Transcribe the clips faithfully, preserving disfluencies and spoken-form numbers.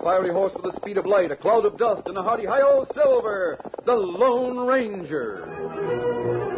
fiery horse with the speed of light, a cloud of dust, and a hearty hi-yo Silver, the Lone Ranger.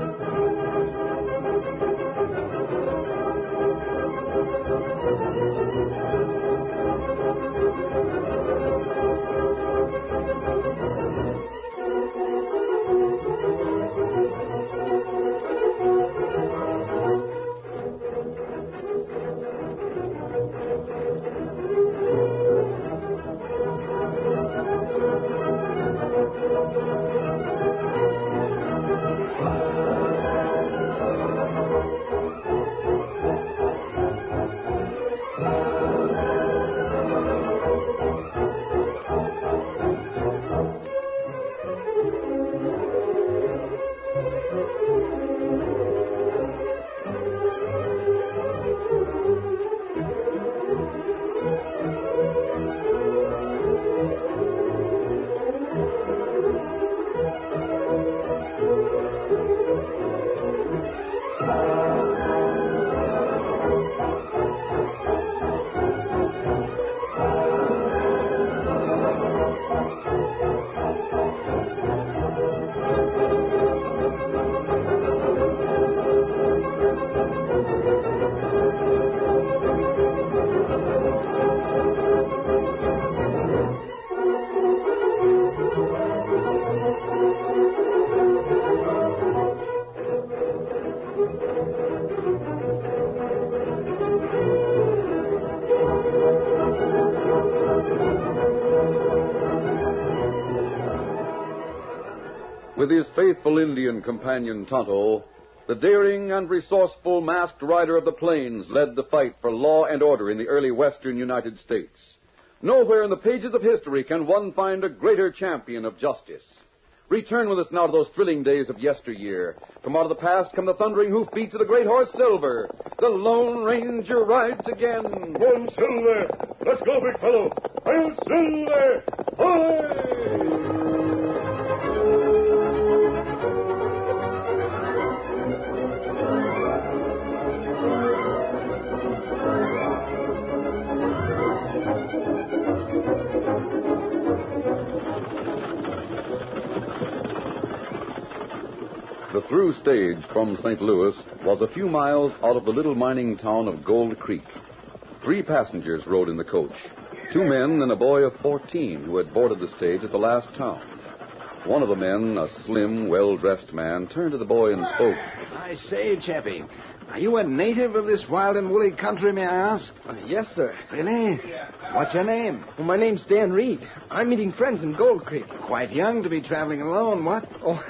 With his faithful Indian companion Tonto, the daring and resourceful masked rider of the plains led the fight for law and order in the early western United States. Nowhere in the pages of history can one find a greater champion of justice. Return with us now to those thrilling days of yesteryear. From out of the past come the thundering hoofbeats of the great horse Silver. The Lone Ranger rides again. Come on, Silver. Let's go, big fellow. I'll Silver. Hoy! The through stage from Saint Louis was a few miles out of the little mining town of Gold Creek. Three passengers rode in the coach. Two men and a boy of fourteen who had boarded the stage at the last town. One of the men, a slim, well-dressed man, turned to the boy and spoke. I say, chappie, are you a native of this wild and woolly country, may I ask? Uh, yes, sir. Really? What's your name? Well, my name's Dan Reed. I'm meeting friends in Gold Creek. Quite young to be traveling alone, what? Oh,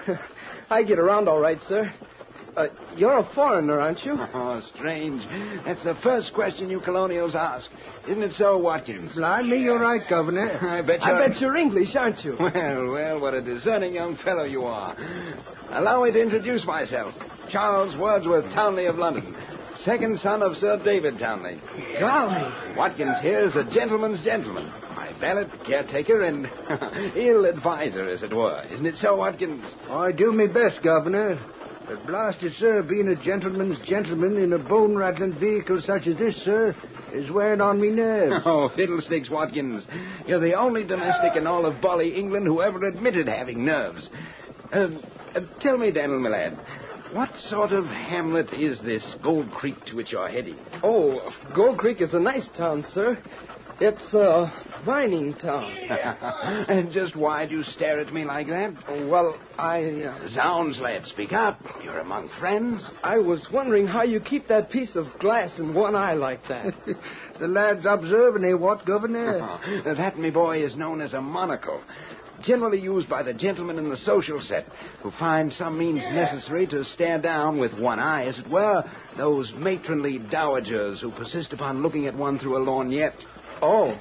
I get around all right, sir. Uh, you're a foreigner, aren't you? Oh, strange. That's the first question you colonials ask. Isn't it so, Watkins? Blimey, you're right, Governor. I bet you're... I bet you're English, aren't you? Well, well, what a discerning young fellow you are. Allow me to introduce myself. Charles Wordsworth Townley of London, second son of Sir David Townley. Golly. Watkins here is a gentleman's gentleman. My valet, caretaker, and ill advisor, as it were. Isn't it so, Watkins? I do my best, Governor. But blasted, sir, being a gentleman's gentleman in a bone-rattling vehicle such as this, sir, is wearing on me nerves. Oh, fiddlesticks, Watkins. You're the only domestic in all of Bally, England, who ever admitted having nerves. Uh, uh, tell me, Daniel, my lad, what sort of hamlet is this Gold Creek to which you're heading? Oh, Gold Creek is a nice town, sir. It's a mining town. And just why'd you stare at me like that? Oh, well, I... Uh, Zounds, lad, speak up. You're among friends. I was wondering how you keep that piece of glass in one eye like that. The lad's observing, eh, what, Governor? That, me boy, is known as a monocle. Generally used by the gentlemen in the social set who find some means necessary to stare down with one eye, as it were, those matronly dowagers who persist upon looking at one through a lorgnette. Oh.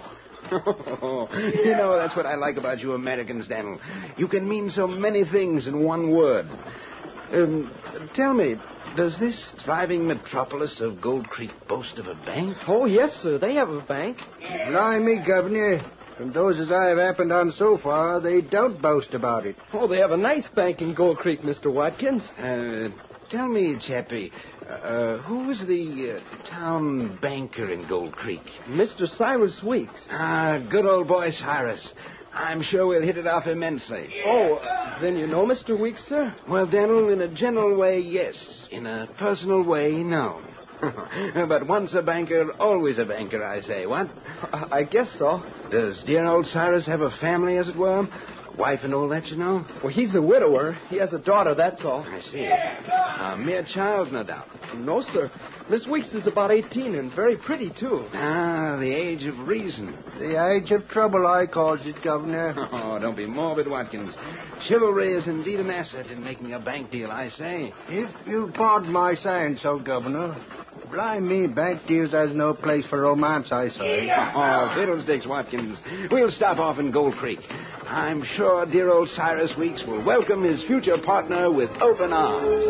You know, that's what I like about you Americans, Daniel. You can mean so many things in one word. Um, tell me, does this thriving metropolis of Gold Creek boast of a bank? Oh, yes, sir. They have a bank. Blimey, Governor. From those as I've happened on so far, they don't boast about it. Oh, they have a nice bank in Gold Creek, Mister Watkins. Uh, tell me, Chappie, uh, who was the uh, town banker in Gold Creek? Mister Cyrus Weeks. Ah, good old boy Cyrus. I'm sure we'll hit it off immensely. Oh, uh, then you know Mister Weeks, sir? Well, Daniel, in a general way, yes. In a personal way, no. But once a banker, always a banker, I say. What? I guess so. Does dear old Cyrus have a family, as it were? Wife and all that, you know? Well, he's a widower. He has a daughter, that's all. I see. A mere child, no doubt. No, sir. Miss Weeks is about eighteen and very pretty, too. Ah, the age of reason. The age of trouble, I calls it, Governor. Oh, don't be morbid, Watkins. Chivalry is indeed an asset in making a bank deal, I say. If you'll pardon my saying so, Governor. Blind me, bank deals has no place for romance, I say. Oh, fiddlesticks, Watkins. We'll stop off in Gold Creek. I'm sure dear old Cyrus Weeks will welcome his future partner with open arms.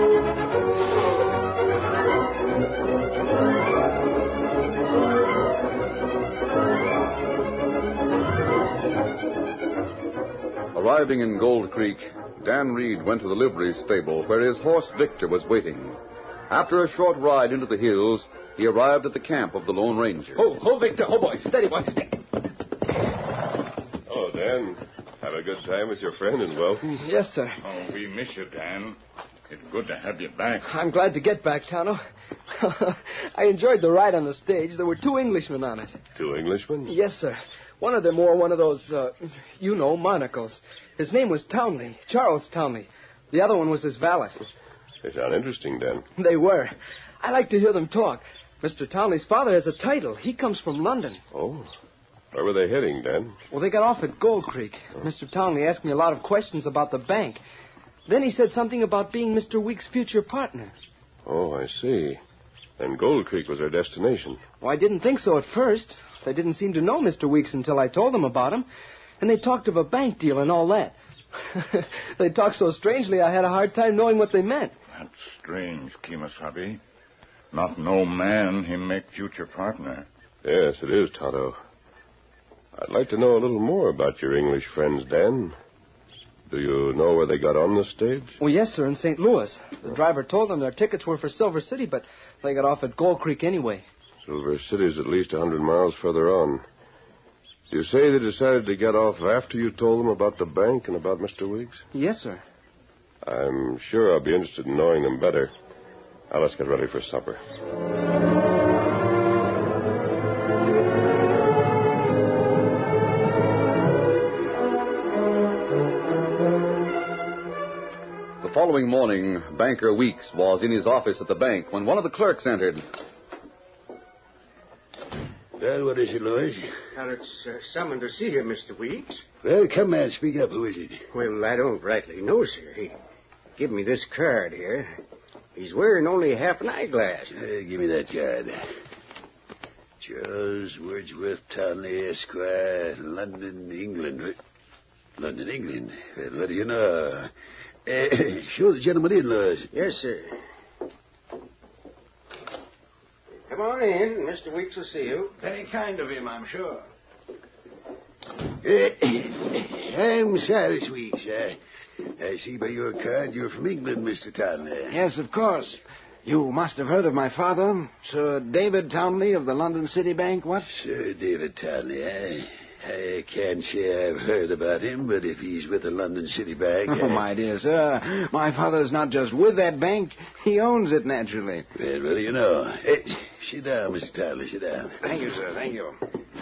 Arriving in Gold Creek, Dan Reed went to the livery stable where his horse Victor was waiting. After a short ride into the hills, he arrived at the camp of the Lone Ranger. Oh, oh, Victor. Oh, boy. Steady, boy. Oh, Dan. Have a good time with your friend and welcome. Yes, sir. Oh, we miss you, Dan. It's good to have you back. I'm glad to get back, Tano. I enjoyed the ride on the stage. There were two Englishmen on it. Two Englishmen? Yes, sir. One of them wore one of those, uh, you know, monocles. His name was Townley, Charles Townley. The other one was his valet. They sound interesting, Dan. They were. I like to hear them talk. Mister Townley's father has a title. He comes from London. Oh. Where were they heading, Dan? Well, they got off at Gold Creek. Oh. Mister Townley asked me a lot of questions about the bank. Then he said something about being Mister Weeks' future partner. Oh, I see. And Gold Creek was their destination. Well, I didn't think so at first. They didn't seem to know Mister Weeks until I told them about him. And they talked of a bank deal and all that. They talked so strangely I had a hard time knowing what they meant. That's strange, Kemosabe. Not no man him make future partner. Yes, it is, Tonto. I'd like to know a little more about your English friends, Dan. Do you know where they got on the stage? Well, yes, sir, in Saint Louis. The driver told them their tickets were for Silver City, but they got off at Gold Creek anyway. Silver City's at least a hundred miles further on. You say they decided to get off after you told them about the bank and about Mister Weeks? Yes, sir. I'm sure I'll be interested in knowing them better. Now, let's get ready for supper. The following morning, Banker Weeks was in his office at the bank when one of the clerks entered. Well, what is it, Louis? Well, it's uh, someone to see you, Mister Weeks. Well, come, man, speak up. Who is it? Well, I don't rightly know, sir. He give me this card here. He's wearing only half an eyeglass. Uh, give me that card. Charles Wordsworth Townley, Esquire, London, England. London, England? Well, what do you know? Uh, show the gentleman in, Louis. Yes, sir. Come on in. Mister Weeks will see you. Very kind of him, I'm sure. Uh, I'm Cyrus Weeks. Uh, I see by your card you're from England, Mister Townley. Yes, of course. You must have heard of my father, Sir David Townley of the London City Bank, what? Sir David Townley, I, I can't say I've heard about him, but if he's with the London City Bank... Oh, I... my dear sir, my father's not just with that bank, he owns it, naturally. Well, what do you know? Hey, sit down, Mister Townley, sit down. Thank you, sir, thank you.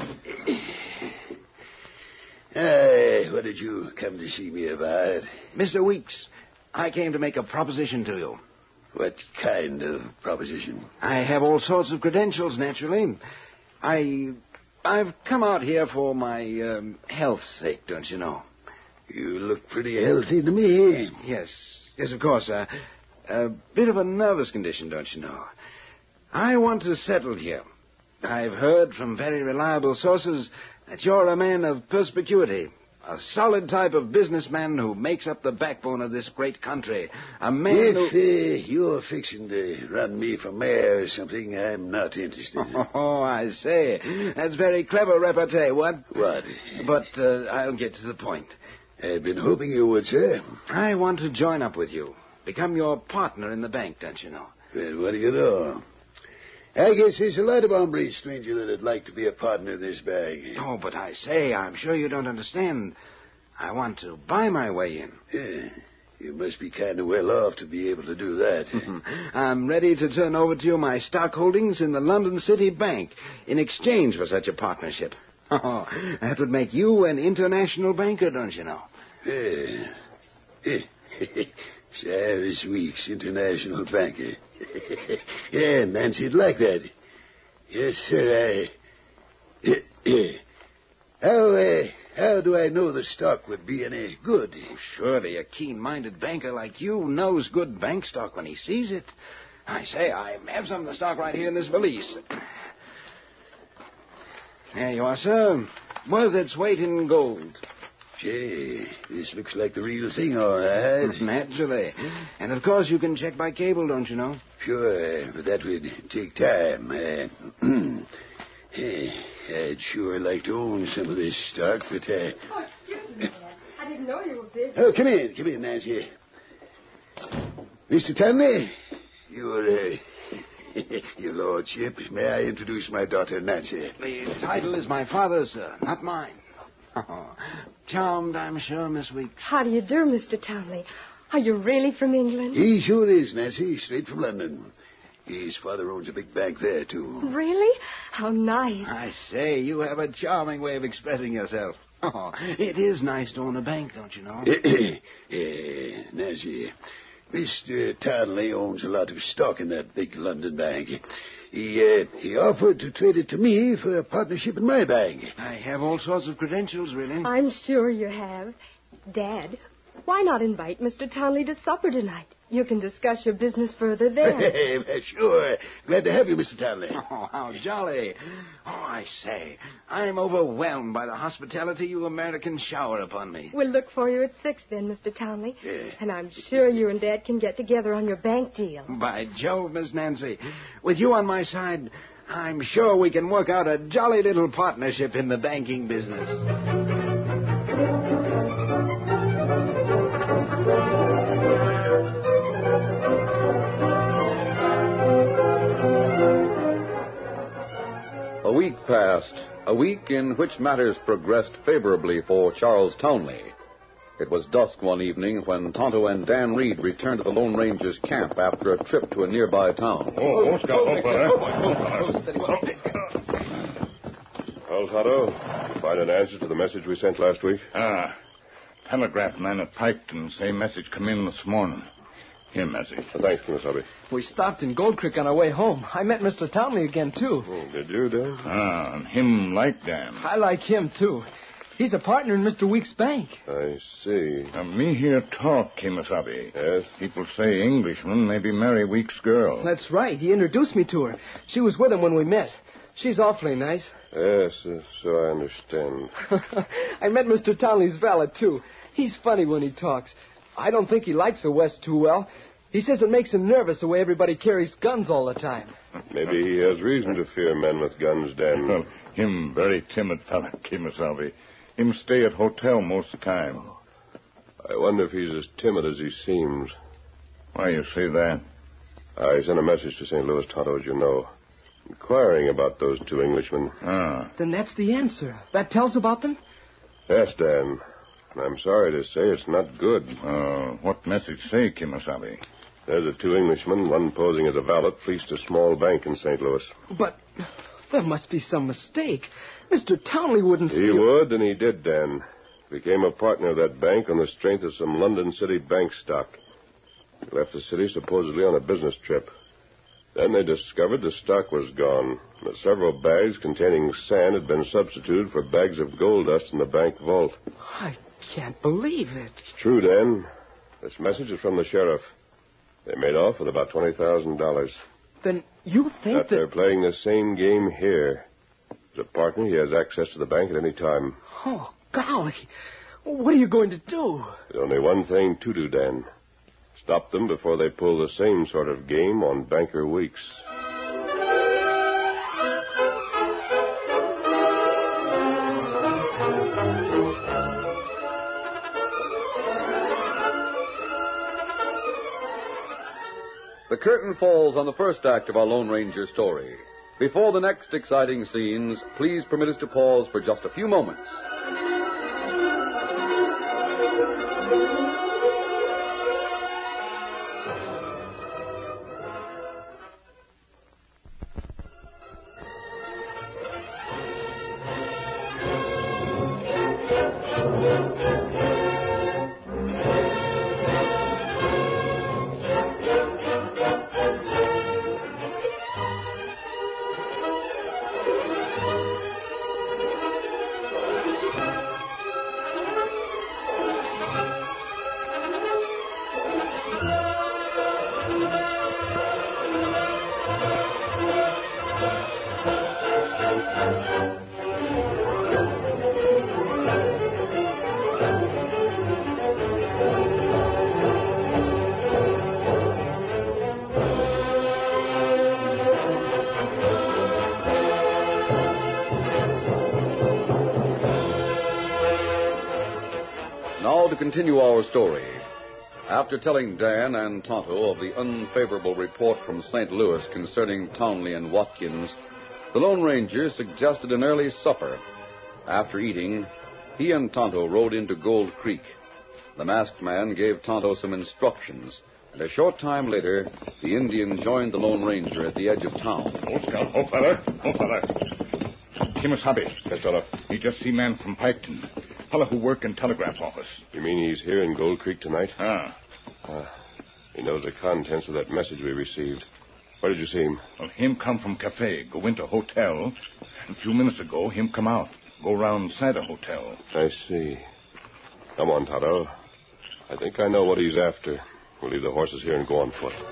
Uh, what did you come to see me about? Mister Weeks, I came to make a proposition to you. What kind of proposition? I have all sorts of credentials, naturally. I... I've come out here for my um, health's sake, don't you know? You look pretty healthy to me. Yes, yes, of course. Uh, a bit of a nervous condition, don't you know? I want to settle here. I've heard from very reliable sources that you're a man of perspicuity, a solid type of businessman who makes up the backbone of this great country. A man if, who... If uh, you're fixing to run me for mayor or something, I'm not interested. Oh, I say. That's very clever repartee, what? What? But uh, I'll get to the point. I've been hoping you would, sir. I want to join up with you. become your partner in the bank, don't you know? Well, what do you know? I guess there's a lot of hombres, stranger, that'd like to be a partner in this bank. Oh, but I say, I'm sure you don't understand. I want to buy my way in. Yeah, you must be kind of well off to be able to do that. I'm ready to turn over to you my stock holdings in the London City Bank in exchange for such a partnership. Oh, that would make you an international banker, don't you know? Yeah. Cyrus Weeks, international banker. Yeah, Nancy'd like that. Yes, sir, I... how, uh, how do I know the stock would be any good? Oh, surely a keen-minded banker like you knows good bank stock when he sees it. I say, I have some of the stock right here in this valise. There you are, sir. Worth its weight in gold. Gee, this looks like the real thing, all right. Naturally. And, of course, you can check by cable, don't you know? Sure, but that would take time. Uh, I'd sure like to own some of this stock, but... Uh... Oh, excuse me, man. I didn't know you were busy. Oh, come in. Come in, Nancy. Mister Tunley, your, uh... your lordship, may I introduce my daughter, Nancy? The title is my father's, sir, not mine. Oh, charmed, I'm sure, Miss Weeks. How do you do, Mister Townley? Are you really from England? He sure is, Nancy, straight from London. His father owns a big bank there, too. Really? How nice. I say, you have a charming way of expressing yourself. Oh, it is nice to own a bank, don't you know? uh, Nancy, Mister Townley owns a lot of stock in that big London bank. He, uh, he offered to trade it to me for a partnership in my bank. I have all sorts of credentials, really. I'm sure you have. Dad, why not invite Mister Townley to supper tonight? You can discuss your business further there. Sure. Glad to have you, Mister Townley. Oh, how jolly. Oh, I say, I'm overwhelmed by the hospitality you Americans shower upon me. We'll look for you at six then, Mister Townley. Yeah. And I'm sure you and Dad can get together on your bank deal. By Jove, Miss Nancy, with you on my side, I'm sure we can work out a jolly little partnership in the banking business. A week passed, a week in which matters progressed favorably for Charles Townley. It was dusk one evening when Tonto and Dan Reed returned to the Lone Ranger's camp after a trip to a nearby town. Oh, oh, Scout, oh, fella. Well, Tonto, find an answer to the message we sent last week? Ah, telegraph man at Piketon say message come in this morning. Here, message. Oh, thanks, Kimasabi. We stopped in Gold Creek on our way home. I met Mister Townley again, too. Oh, did you, Dan? Ah, and him like Dan. I like him, too. He's a partner in Mister Weeks' bank. I see. Uh, me hear talk, Kimasabi. Yes? People say Englishman maybe marry Weeks' girl. That's right. He introduced me to her. She was with him when we met. She's awfully nice. Yes, uh, so I understand. I met Mister Townley's valet, too. He's funny when he talks. I don't think he likes the West too well. He says it makes him nervous the way everybody carries guns all the time. Maybe he has reason to fear men with guns, Dan. Well, him very timid fella, Kimasabi. Him stay at hotel most of the time. I wonder if he's as timid as he seems. Why you say that? I sent a message to Saint Louis, Tonto, as you know, inquiring about those two Englishmen. Ah. Then that's the answer. That tells about them? Yes, Dan. And I'm sorry to say it's not good. Uh, what message say, Kimasabi? There's the two Englishmen, one posing as a valet, fleeced a small bank in Saint Louis. But there must be some mistake. Mister Townley wouldn't He steal... would, and he did, Dan. Became a partner of that bank on the strength of some London City bank stock. He left the city supposedly on a business trip. Then they discovered the stock was gone. That several bags containing sand had been substituted for bags of gold dust in the bank vault. I can't believe it. It's true, Dan. This message is from the sheriff. They made off with about twenty thousand dollars. Then you think that... they're playing the same game here. As a partner, he has access to the bank at any time. Oh, golly. What are you going to do? There's only one thing to do, Dan. Stop them before they pull the same sort of game on Banker Weeks. curtain falls on the first act of our Lone Ranger story. Before the next exciting scenes, please permit us to pause for just a few moments. Now to continue our story. After telling Dan and Tonto of the unfavorable report from Saint Louis concerning Townley and Watkins, the Lone Ranger suggested an early supper. After eating, he and Tonto rode into Gold Creek. The masked man gave Tonto some instructions, and a short time later, the Indian joined the Lone Ranger at the edge of town. Oh, Scout. Oh, fella. Oh, fella. Kimasabi. Yes, fella. He just see man from Piketon. Fella who work in telegraph office. You mean he's here in Gold Creek tonight? Ah. Uh, he knows the contents of that message we received. Where did you see him? Well, him come from cafe, go into hotel. A few minutes ago, him come out, go round side of hotel. I see. Come on, Tonto. I think I know what he's after. We'll leave the horses here and go on foot.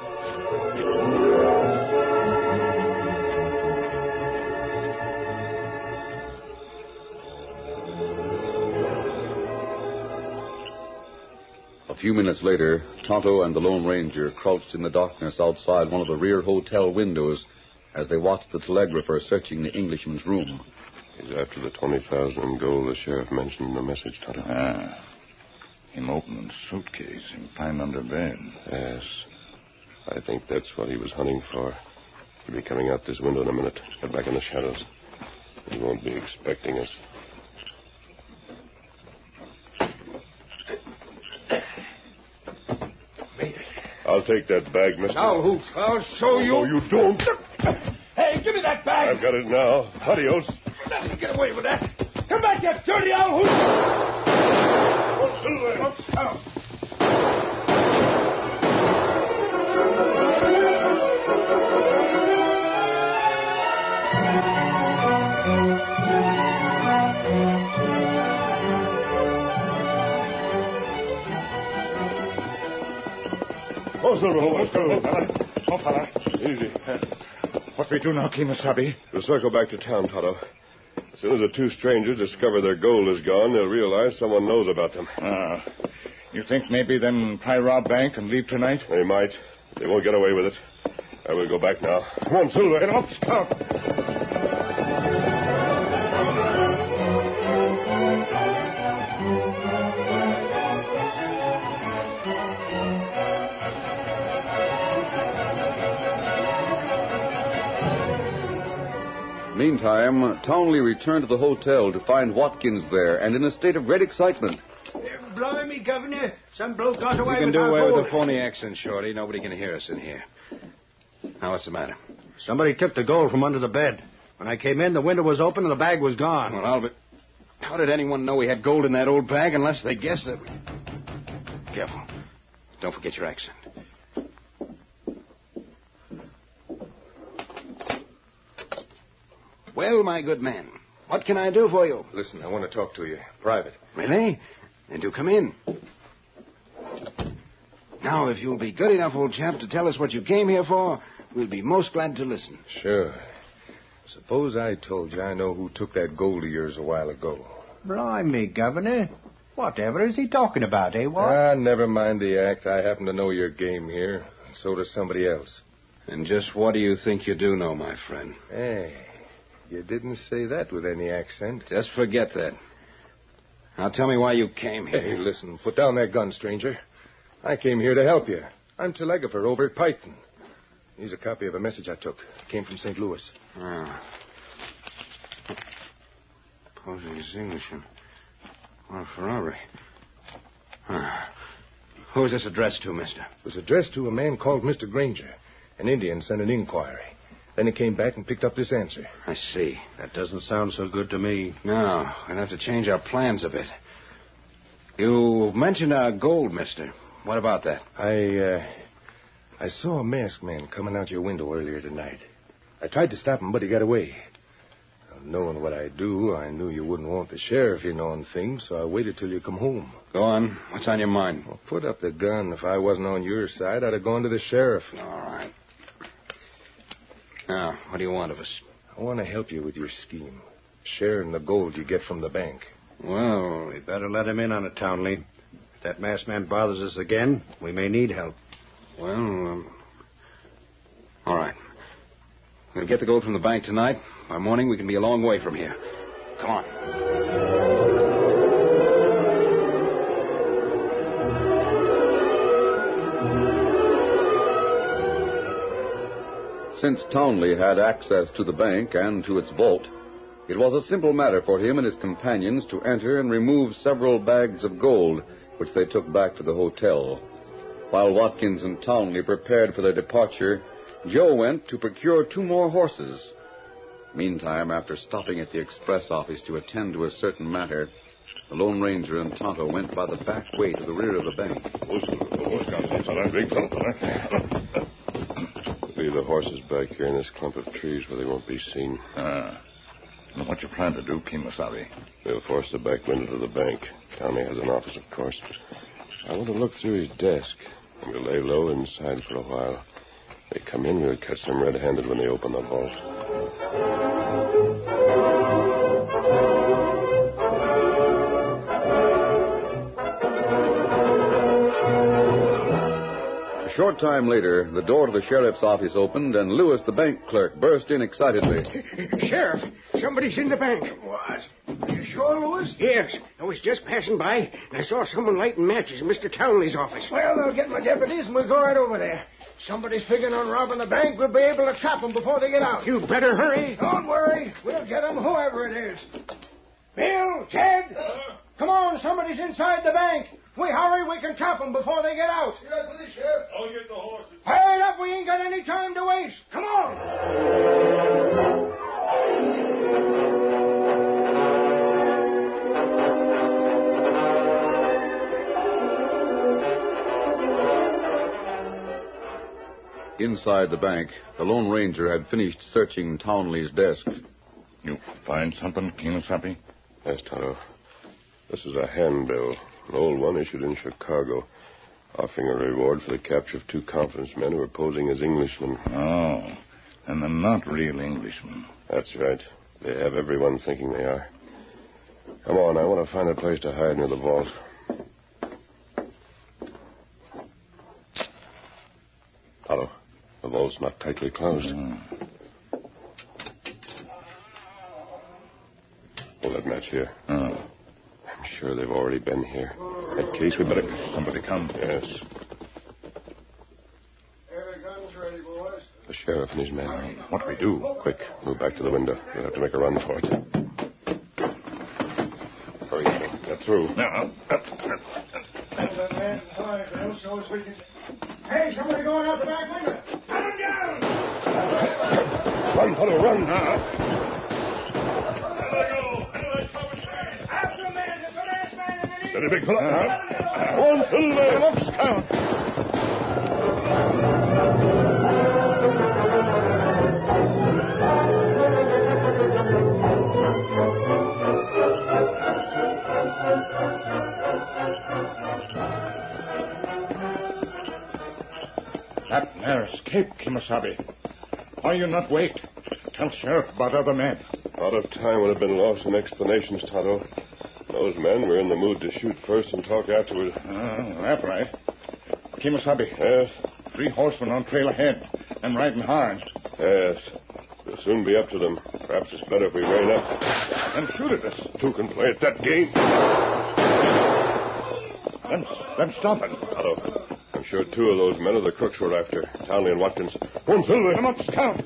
A few minutes later, Tonto and the Lone Ranger crouched in the darkness outside one of the rear hotel windows as they watched the telegrapher searching the Englishman's room. He's after the twenty thousand in gold the sheriff mentioned in the message, Tonto. Ah. Him opening suitcase, him find under bed. Yes. I think that's what he was hunting for. He'll be coming out this window in a minute. Get back in the shadows. He won't be expecting us. I'll take that bag, mister. Now, Hoot, I'll show you. No, you don't. Hey, give me that bag. I've got it now. Adios. Get away with that. Come back, you dirty old Hoot. Oh, Silver. Oh, Oh, Silver, hold on. Oh, fella. Oh, fella. Easy. Uh, what we do now, Kimasabi? We'll circle back to town, Tonto. As soon as the two strangers discover their gold is gone, they'll realize someone knows about them. Ah. You think maybe then try rob bank and leave tonight? They might. They won't get away with it. I will go back now. Come on, Silver. Get off, Scout. Meantime, Townley returned to the hotel to find Watkins there and in a state of great excitement. Uh, blimey, Governor. Some bloke got away You can with do our away with gold. a phony accent, Shorty. Nobody can hear us in here. Now, what's the matter? Somebody took the gold from under the bed. When I came in, the window was open and the bag was gone. Well, Albert, how did anyone know we had gold in that old bag unless they guessed that we... Careful. Don't forget your accent. Well, my good man, what can I do for you? Listen, I want to talk to you. Private. Really? Then do come in. Now, if you'll be good enough, old chap, to tell us what you came here for, we'll be most glad to listen. Sure. Suppose I told you I know who took that gold of yours a while ago. Blimey, Governor. Whatever is he talking about, eh, what? Ah, never mind the act. I happen to know your game here, and so does somebody else. And just what do you think you do know, my friend? Hey, you didn't say that with any accent. Just forget that. Now tell me why you came here. Hey, listen, put down that gun, stranger. I came here to help you. I'm telegrapher over at Piketon. Here's a copy of a message I took. It came from Saint Louis. Ah. Posing as Englishman. Well, for robbery. Ah. Who is this addressed to, mister? It was addressed to a man called Mister Granger. An Indian sent an inquiry. Then he came back and picked up this answer. I see. That doesn't sound so good to me. No, we'll have to change our plans a bit. You mentioned our gold, mister. What about that? I, uh, I saw a masked man coming out your window earlier tonight. I tried to stop him, but he got away. Knowing what I do, I knew you wouldn't want the sheriff in on things, so I waited till you come home. Go on. What's on your mind? Well, put up the gun. If I wasn't on your side, I'd have gone to the sheriff. All right. Now, what do you want of us? I want to help you with your scheme. Sharing the gold you get from the bank. Well, we better let him in on it, Townley. If that masked man bothers us again, we may need help. Well, um, all right. We'll get the gold from the bank tonight. By morning, we can be a long way from here. Come on. Since Townley had access to the bank and to its vault, it was a simple matter for him and his companions to enter and remove several bags of gold, which they took back to the hotel. While Watkins and Townley prepared for their departure, Joe went to procure two more horses. Meantime, after stopping at the express office to attend to a certain matter, the Lone Ranger and Tonto went by the back way to the rear of the bank. Leave the horses back here in this clump of trees where they won't be seen. Ah. And what you plan to do, Kimasabi? We'll force the back window to the bank. Tommy has an office, of course. I want to look through his desk. And we'll lay low inside for a while. They come in, we'll catch them red-handed when they open the vault. A short time later, the door to the sheriff's office opened, and Lewis, the bank clerk, burst in excitedly. Sheriff, somebody's in the bank. What? Are you sure, Lewis? Yes. I was just passing by, and I saw someone lighting matches in Mister Townley's office. Well, I'll get my deputies, and we'll go right over there. Somebody's figuring on robbing the bank. We'll be able to trap them before they get out. You better hurry. Don't worry. We'll get them, whoever it is. Bill, Ted, come on. Somebody's inside the bank. If we hurry, we can trap them before they get out. Yeah, please, Sheriff. I'll get the horses. Hurry up. We ain't got any time to waste. Come on. Inside the bank, the Lone Ranger had finished searching Townley's desk. You find something, Kimasabi? Yes, Tonto. This is a handbill, an old one issued in Chicago, offering a reward for the capture of two confidence men who were posing as Englishmen. Oh, and they're not real Englishmen. That's right. They have everyone thinking they are. Come on, I want to find a place to hide near the vault. Tonto, the vault's not tightly closed. Mm. Hold that match here. Oh. I'm sure they've already been here. In that case, we better... Somebody come. Yes. Every gun's ready, boys. The sheriff and his men. What do we do? Quick, move back to the window. We'll have to make a run for it. Hurry, Joe. Get through. Now, up. Hold that man quiet, Bill, so as we can... Hey, somebody going out the back window. Cut him down! Run, Tonto, run! Uh-huh. After him, man. There's a last man in the knee. Steady, big fella. Uh-huh. One, Silver. Look, Scout. That there escaped, Kimasabi. Why you not wait? Tell Sheriff about other men. A lot of time would have been lost in explanations, Tonto. Those men were in the mood to shoot first and talk afterward. Uh, that's right. Kimasabi. Yes? Three horsemen on trail ahead. And riding hard. Yes. We'll soon be up to them. Perhaps it's better if we rein up. And shoot at us. Two can play at that game. Them, them stopping. Tonto, I'm sure two of those men are the crooks we're after. Townley and Watkins. One, Silver. Come up, Scout.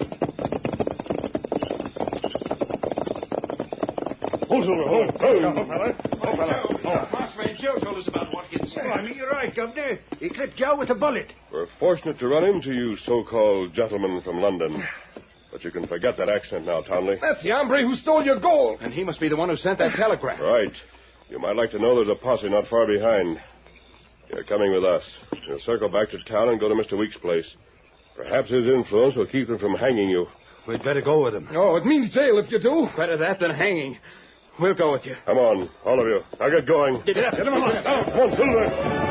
Hold, Silver. Hold. Hold. Come on, fella. Oh, fella. Oh. Marksman Joe told us about Watkins. Oh, I mean, you're right, Governor. He clipped Joe with a bullet. We're fortunate to run into you so-called gentlemen from London. But you can forget that accent now, Townley. That's the hombre who stole your gold. And he must be the one who sent that telegram. Right. You might like to know there's a posse not far behind. You're coming with us. You'll circle back to town and go to Mister Weeks' place. Perhaps his influence will keep them from hanging you. We'd better go with him. Oh, it means jail if you do. Better that than hanging. We'll go with you. Come on, all of you. Now get going. Get up. Get him on. Come on, Silver.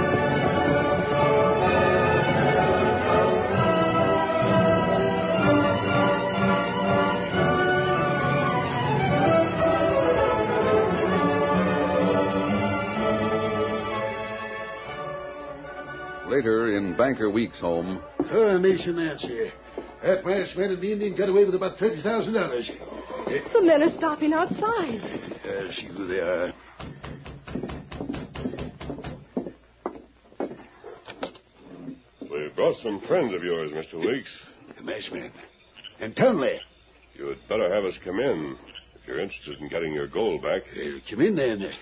Later, in Banker Weeks' home. Oh, Mason Nancy. That masked man and the Indian got away with about thirty thousand dollars. The men are stopping outside. I'll see who they are. We've brought some friends of yours, Mister Weeks. The masked man. And Townley. You had better have us come in if you're interested in getting your gold back. Uh, come in, then.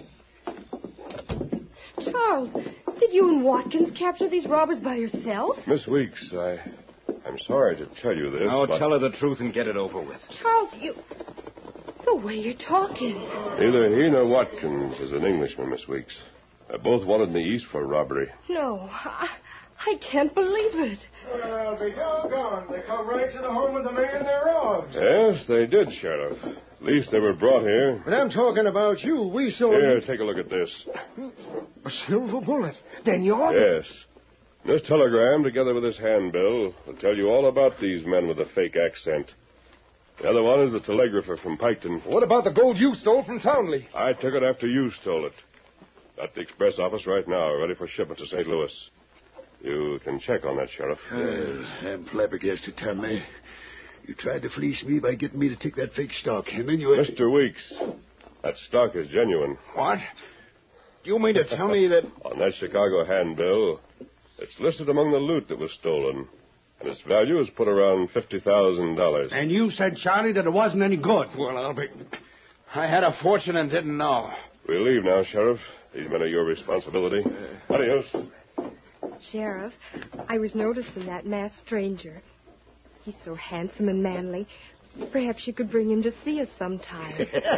Charles, did you and Watkins capture these robbers by yourself? Miss Weeks, I... I'm sorry to tell you this, Oh, but... tell her the truth and get it over with. Charles, you... The way you're talking. Neither he nor Watkins is an Englishman, Miss Weeks. They're both wanted in the East for robbery. No, I, I can't believe it. Well, be doggone. They come right to the home of the man they robbed. Yes, they did, Sheriff. At least they were brought here. But I'm talking about you. We saw... Here, take a look at this. A silver bullet. Then you're... Yes. This telegram, together with this handbill, will tell you all about these men with a fake accent. The other one is the telegrapher from Piketon. What about the gold you stole from Townley? I took it after you stole it. At the express office right now, ready for shipment to Saint Louis. You can check on that, Sheriff. Well, I'm flabbergasted, Townley. You tried to fleece me by getting me to take that fake stock, and then you... Mister Weeks, that stock is genuine. What? You mean to tell me that... On that Chicago handbill, it's listed among the loot that was stolen. And its value is put around fifty thousand dollars. And you said, Charlie, that it wasn't any good. Well, I'll be... I had a fortune and didn't know. We'll leave now, Sheriff. These men are your responsibility. Uh, Adios. Sheriff, I was noticing that masked stranger. He's so handsome and manly. Perhaps you could bring him to see us sometime.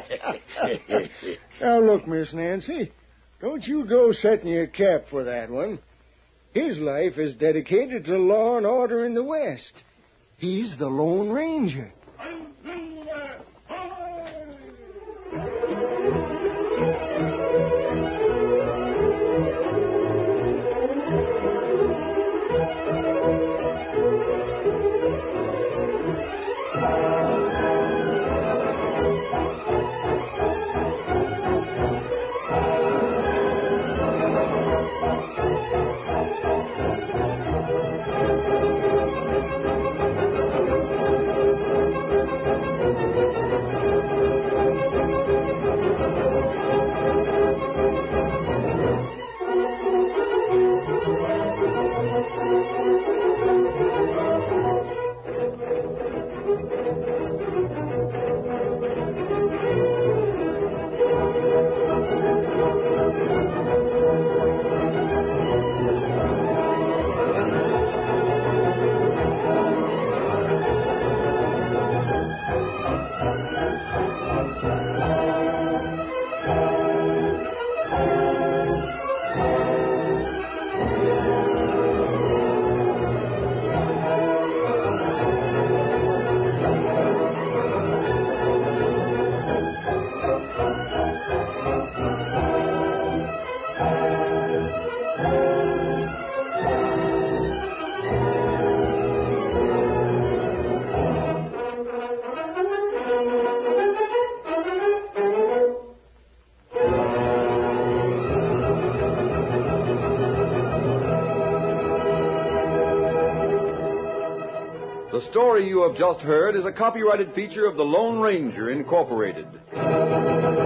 Now, look, Miss Nancy. Don't you go setting your cap for that one. His life is dedicated to law and order in the West. He's the Lone Ranger. The story you have just heard is a copyrighted feature of the Lone Ranger, Incorporated.